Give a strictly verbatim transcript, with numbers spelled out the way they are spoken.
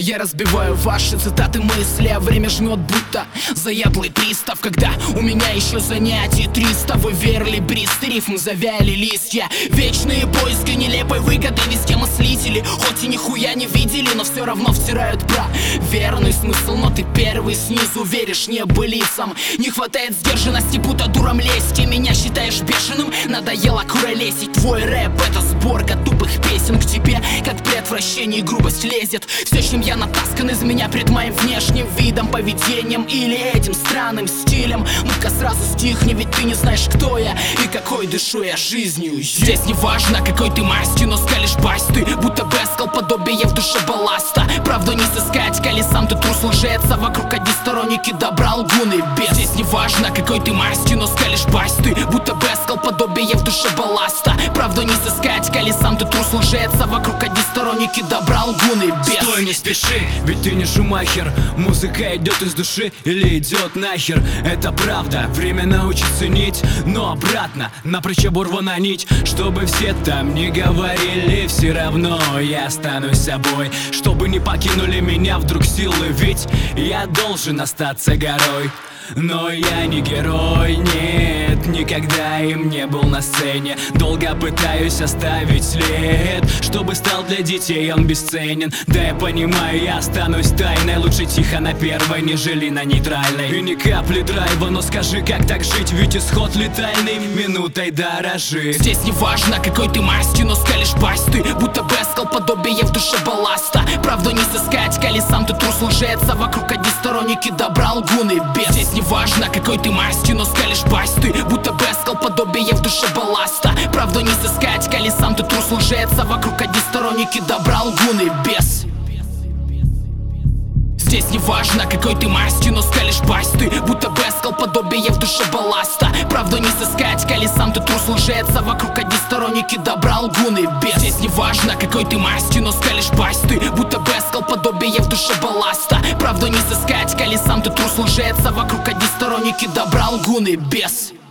Я разбиваю ваши цитаты мысли, а время жмет будто заядлый пристав. Когда у меня еще занятий триста, вы верили брист, рифм завяли листья. Вечные поиски нелепой выгоды, везде мыслители, хоть и нихуя не видели, но все равно втирают про верный смысл. Но ты первый снизу веришь небылицам. Не хватает сдержанности, будто дуром лезть. И меня считаешь бешеным, надоело куролесить. Твой рэп — это сборка тупых песен. К тебе, как при отвращении, грубость лезет. Все, чем я натаскан, из меня пред моим внешним видом, поведением или этим странным стилем. Ну-ка сразу стихни, ведь ты не знаешь, кто я и какой дышу я жизнью. Здесь не важно, какой ты масти, но скалишь пасть ты, будто бескал, подобие в душе балласта. Правду не сыскать, коли сам ты трус лжец, а вокруг одни сторонники добра, лгуны без. Здесь не важно, какой ты масти, но скалишь пасть ты, будто бескал, подобие в душе балласта. Правду не сыскать, коли сам ты трус лжец, а вокруг одни сторонники добра, лгуны без. Стой, не спеши, ведь ты не Шумахер. Музыка идет из души или идет нахер. Это правда, время научить ценить, но обратно напрочь оборвана нить. Чтобы все там не говорили, все равно я останусь собой. Чтобы не покинули меня вдруг силы, ведь я должен остаться горой. Но я не герой, нет, никогда им не был на сцене. Долго пытаюсь оставить след, чтобы стал для детей он бесценен. Да я понимаю, я останусь тайной, лучше тихо на первой, нежели на нейтральной. И ни капли драйва, но скажи, как так жить, ведь исход летальный, минутой дорожи. Здесь не важно, какой ты масти, но скалишь пасть ты, будто бескал, подобие в душе балласта. Правду не сыскать, коли сам ты трус лжец, а вокруг одни сторонники добра, лгуны без. Здесь не важно, какой ты масти, но скалишь пасть ты, будто бескал, подобие в душе балласта. Правду не сыскать, коли сам ты трус лжец, а вокруг одни сторонники добра, лгуны без. Здесь не важно, какой ты масти, но скалишь пасть ты, будто бескал, подобие в душе балласта. Правду не сыскать, коли сам ты трус лжец, а вокруг одни сторонники добра, лгуны без. Здесь не важно, какой ты масти, но скалишь пасть ты, будто бескал, подобие в душе балласта. Правду не сыскать, коли сам ты трус лжец, а вокруг одни сторонники добра, лгуны без.